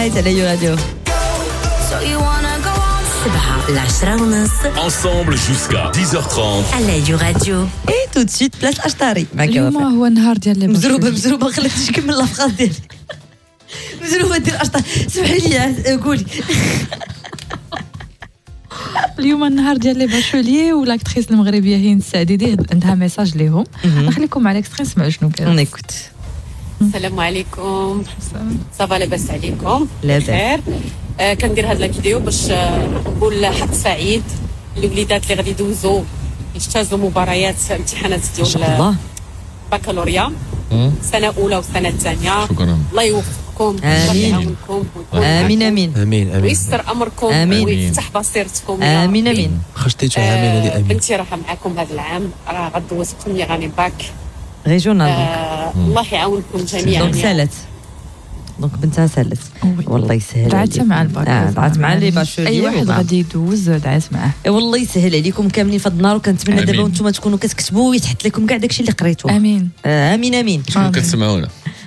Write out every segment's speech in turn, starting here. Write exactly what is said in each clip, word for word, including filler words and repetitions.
على راديو سبعة العشرة ونص Ensemble jusqu'à dix heures trente. على راديو. اي تو دو سويت بلاص اشطاري معك اليوم هو النهار ديال لي مزروبه مزروبه ما خليتيش نكمل لافراز ديالي مزروبه ديال اشطار سمحي لي قولي اليوم النهار ديال لي باشوليي والاكتريس المغربيه هند السعديدي عندها ميساج ليهم نخليكم على الاكستري نسمعوا شنو كان. اون ايكوت. السلام عليكم. صافا لاباس عليكم؟ لاباس. آه كندير هاد لا فيديو باش آه نقول حق سعيد للوليدات اللي غادي يدوزوا يجتازوا مباريات امتحانات ديال البكالوريا سنه اولى وسنه ثانيه. الله يوفقكم ويعاونكم امين امين امين امين ويسر امركم ويفتح بصيرتكم. امين امين. خرجتيتو امين هذه امين. بنتي راه معكم هذا العام راه غدوز بروميير غاني باك ريجونال. آه الله يعاونكم جميعا. دونك سالت دونك بنتها سالت والله يسهل. دعات مع الباك. دعات مع لي باشولي. اي واحد غادي يدوز دعات معاه. والله يسهل عليكم كاملين في النهار وكنتمنى دابا وانتم تكونوا كتكتبوا ويتحط لكم كاع داكشي اللي قريتوه. امين امين امين. شنو كتسمعونا؟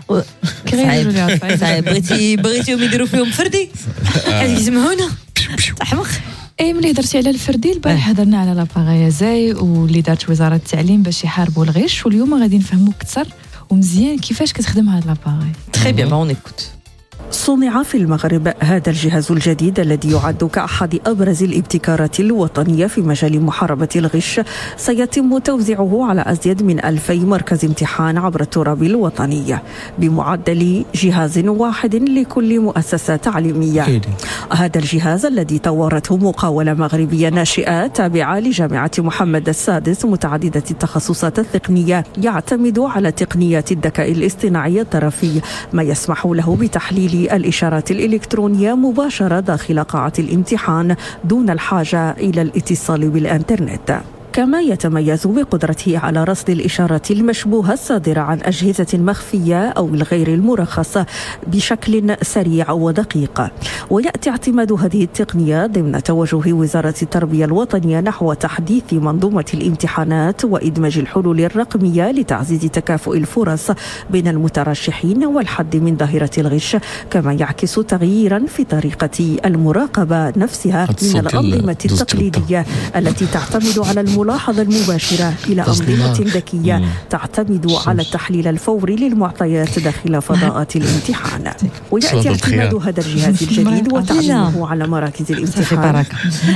صعيب صعيب بغيتي بغيتيهم يديروا فيهم فردي حيت يسمعونا تحمق. اي ملي هضرتي على الفردي البارح هضرنا على لاباغيازاي واللي دارت وزاره التعليم باش يحاربوا الغش واليوم غادي نفهموا اكثر ومزيان كيفاش كتخدم هاد لاباغي. تري بيان اون ايكوت. صنع في المغرب هذا الجهاز الجديد الذي يعد كأحد أبرز الابتكارات الوطنية في مجال محاربة الغش. سيتم توزيعه على أزيد من ألفي مركز امتحان عبر التراب الوطني بمعدل جهاز واحد لكل مؤسسة تعليمية. هذا الجهاز الذي طورته مقاولة مغربية ناشئة تابعة لجامعة محمد السادس متعددة التخصصات التقنية يعتمد على تقنيات الذكاء الاصطناعي الطرفي ما يسمح له بتحليل الإشارات الإلكترونية مباشرة داخل قاعة الامتحان دون الحاجة إلى الاتصال بالإنترنت. كما يتميز بقدرته على رصد الإشارات المشبوهة الصادرة عن أجهزة مخفية أو الغير المرخصة بشكل سريع ودقيق. ويأتي اعتماد هذه التقنية ضمن توجه وزارة التربية الوطنية نحو تحديث منظومة الامتحانات وإدماج الحلول الرقمية لتعزيز تكافؤ الفرص بين المترشحين والحد من ظاهرة الغش، كما يعكس تغييرا في طريقة المراقبة نفسها من الأنظمة التقليدية التي تعتمد على المراقبة الملاحظة المباشرة إلى أنظمة ذكية تعتمد على التحليل الفوري للمعطيات داخل فضاءات الامتحان. ويأتي اعتماد هذا الجهاز الجديد وتعليمه على مراكز الامتحان.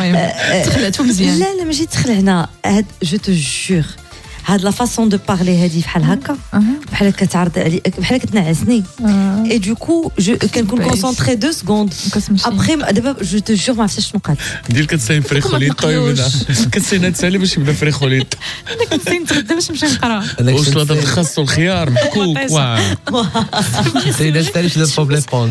تخلعتو مزيان. لا لا ماشي تخلعنا هاد جو تو جور هاد لا فاصون دو بارلي هادي بحال هكا بحال كتعرض عليك بحال كتنعسني اي دوكو كنكون كونسونطري دو سكوند ابخي دابا جو تو جور ما عرفتش شنو قالت ديال كتساين فريخوليط طيب كتساين تسالي باش يبدا فريخوليط كنتسين نتغدى باش نمشي نقرا واش لا الخس والخيار محكوك واه سينا ستاريش دو بوب ليبونج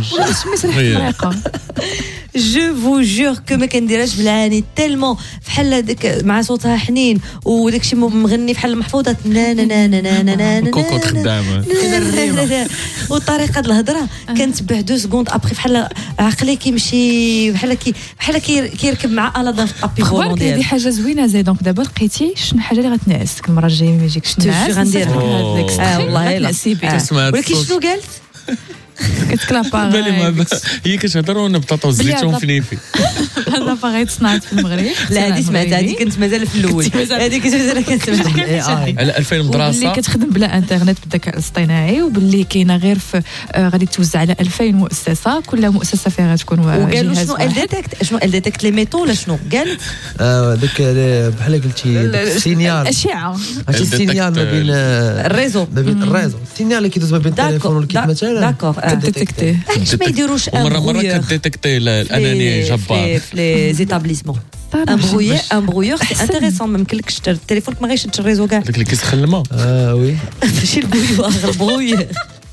جو فو جور كو ما كنديرهاش بالعاني تالمون بحال هذاك مع صوتها حنين وداكشي مغني بحال المحفوظات نا نا نا نا نا نا كوكوط خدامه وطريقه الهضره كنتبع دو سكوند ابخي بحال عقلي كيمشي بحال كي بحال كيركب مع الا في الطابي فولون ديالو. هذه حاجه زوينه زي دونك دابا لقيتي شنو حاجه اللي غتنعسك المره الجايه ما يجيكش تنعس غندير اه والله لا ولكن شنو قالت كتكلابا هي كتهضر وانا بطاطا وزيتهم في نيفي. هذا باغي تصنعت في المغرب. لا هذه سمعت هذه كنت مازال في الاول هذه كنت مازال كنسمع على ألفين مدرسه اللي كتخدم بلا انترنت بالذكاء الاصطناعي وباللي كاينه غير في غادي توزع على ألفين مؤسسه كل مؤسسه فيها غتكون وقالوا شنو ال ديتيكت شنو ال ديتيكت لي ميتو ولا شنو قالت داك بحال قلتي السينيال اشعه ماشي السينيال ما بين الريزو ما بين الريزو السينيال اللي كيدوز ما بين التليفون والكيت مثلا داكور كديتيكتي علاش ما يديروش مره مره كديتيكتي الاناني جبار في لي زيتابليسمون ان برويير ان برويير سي انتريسون ما يمكنلكش تشري التليفون ما غيشدش الريزو كاع داك اللي كيسخن الماء اه وي ماشي البرويير البرويير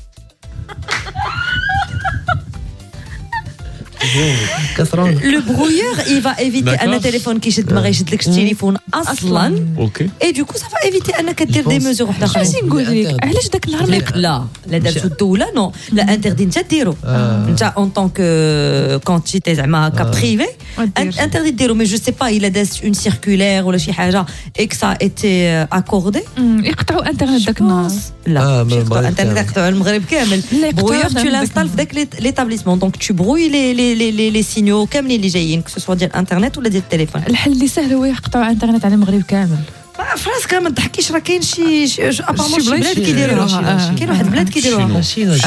لو برويير il va éviter ان التليفون كيشد ما غيشدلكش التليفون اصلا اوكي اي دوكو صافا ايفيتي انك دير دي ميزور وحده اخرى. شنو نقول لك علاش داك النهار لا لا دارتو الدوله نو لا انتردي انت ديرو انت اون طونك كونتيتي زعما هكا بريفي interdit de dire mais je sais pas il a des une circulaire ou شي حاجه et que ça a été accordé يقطعوا انترنت داك النهار لا انترنت يقطعوا المغرب كامل brouilleur tu l'installes في داك l'établissement donc tu brouilles les les les les signaux كاملين اللي جايين que ce soit ديال الانترنت ولا ديال التليفون. الحل اللي سهل هو يقطعوا انترنت على المغرب كامل. فراسك ما تحكيش راه كاين شي ابارمون شي بلاد كيديروها كاين واحد البلاد كيديروها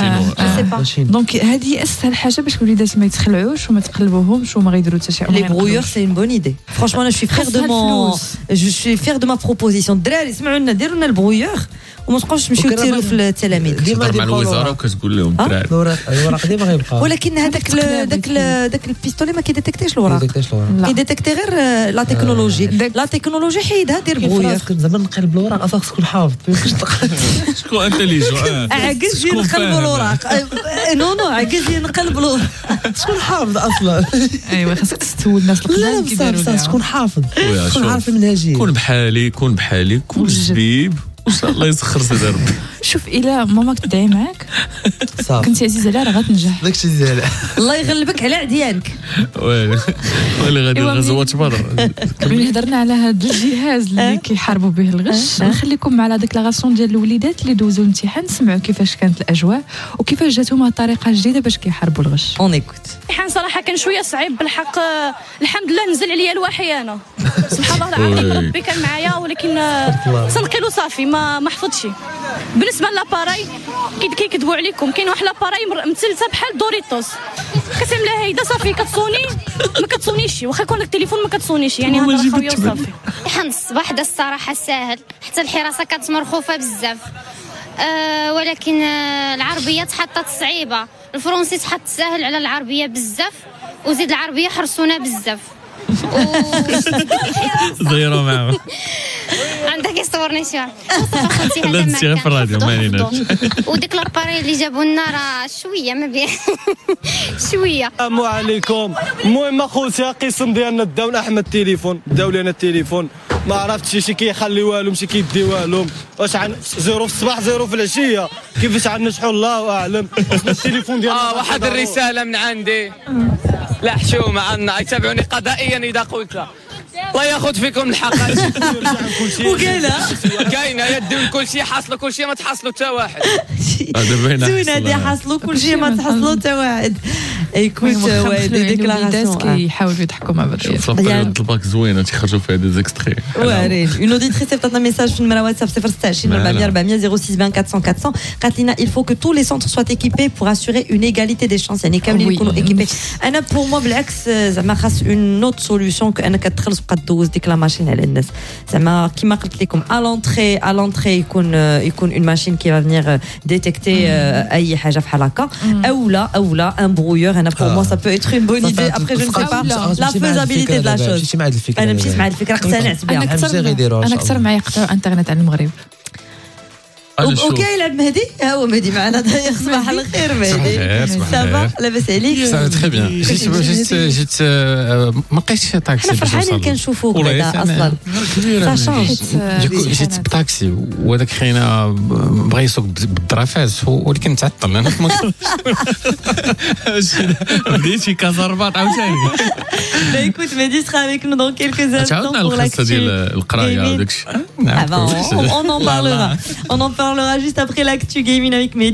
دونك هذه اسهل حاجه باش الوليدات ما يتخلعوش وما تقلبوهمش وما غيديروا حتى شي حاجه. لي برويور سي اون بون ايدي فرانشمون انا شوي فير دو مون جو سوي فير دو ما بروبوزيسيون. الدراري سمعوا لنا ديروا لنا البرويور وما تبقاوش تمشيو تسيروا في التلاميذ ديما مع الوزاره وكتقول لهم الدراري الوراق ديما غيبقى ولكن هذاك داك داك البيستولي ما كيديتكتيش الوراق كيديتكتي غير لا تكنولوجي لا تكنولوجي حيدها دير برويور زعما نقلب الوراق خاصك تكون حافظ ما يمكنش شكون انتيليجون عاجز ينقلب الوراق نو نو عاجز ينقلب الوراق شكون حافظ اصلا ايوا خاصك تستول الناس القدام كيديروا لا شكون حافظ شكون عارف المنهجيه كون بحالي كون بحالي كون جبيب ان شاء الله يسخر سيدي ربي. شوف الا ماماك تدعي معاك كنتي عزيز عليها راه غتنجح داكشي ديالها الله يغلبك على عديانك ويلي ويلي غادي الغزوات برا. ملي هضرنا على هذا الجهاز اللي كيحاربوا به الغش نخليكم مع لا ديكلاراسيون ديال الوليدات اللي دوزوا الامتحان نسمعوا كيفاش كانت الاجواء وكيفاش جاتهم طريقه جديده باش كيحاربوا الغش. اون ايكوت. الامتحان صراحه كان شويه صعيب بالحق. الحمد لله نزل عليا الوحي انا سبحان الله العظيم ربي كان معايا ولكن تنقلوا صافي ما ما حفظتش. بالنسبه لاباراي كيكذبوا عليكم كاين واحد لاباراي مثلثه بحال دوريتوس كتعملها هيدا صافي كتصوني ما كتصونيش واخا يكون لك التليفون ما كتصونيش يعني هذا خويا وصافي. امتحان الصباح دا الصراحه ساهل حتى الحراسه كانت مرخوفه بزاف أه ولكن أه العربيه تحطت صعيبه الفرنسي تحط ساهل على العربيه بزاف وزيد العربيه حرسونا بزاف زيرو معاهم عندك يصورني شويه لا نسير في الراديو ما عليناش. وديك لاباري اللي جابوا لنا راه شويه ما بيه شويه. السلام عليكم. المهم اخوتي قسم ديالنا داو احمد التليفون داو لنا التليفون ما عرفتش شي كيخلي والو ماشي كيدي والو واش عن زيرو في الصباح زيرو في العشيه كيفاش غنجحوا الله اعلم. التليفون ديالنا اه واحد الرساله من عندي لا حشومه عنا يتابعوني قضائيا اذا قلت الله ياخذ فيكم الحق. وقالها كاينه يديو كل شيء حاصلوا كل شيء ما تحصلوا حتى واحد. زوين هادي حصلوا كل شيء ما تحصلوا حتى واحد. ايكوت دي ديكلاراسيون كيحاولوا يضحكوا مع بعض. شوف لاباري الباك زوينه تيخرجوا فيها دي زيكستري. وارين اون اوديتريس عطاتنا ميساج في النمره واتساب صفر ستة عشرين أربعمية أربعمية صفر ستة عشرين أربعمية أربعمية قالت لنا il faut que tous les centres soient équipés pour assurer une égalité des chances يعني كاملين يكونوا équipés. انا بور مو بالعكس زعما خاص اون نوت سوليوشن كانك تدخل تبقى دوز ديك لا ماشين على الناس زعما كيما قلت لكم ا لونطري ا لونطري يكون يكون اون ماشين كي فا ديتيكتي اي حاجه بحال هكا اولا اولا ان برويور. انا بور مو سا بو اتر اون بون ايدي ابري جو نسي با لا فيزابيليتي دو لا شوز. انا مشيت مع الفكره اقتنعت بها. انا اكثر ما يقطعوا انترنت على المغرب. اوكي يلعب مهدي هو مهدي معنا داير صباح الخير مهدي صافا لاباس عليك صافا تري بيان. جيت جيت جيت ما لقيتش طاكسي باش نوصل. انا فرحانين كنشوفوك بعدا اصلا سا شونج. جيت بطاكسي وهذاك خينا بغى يسوق بالدرافات ولكن تعطل انا ما بديتي كازرباط عاوتاني. Bah écoute, Mehdi sera avec nous dans quelques instants pour l'actu. On en parlera. On en parlera juste après l'actu gaming avec Mehdi.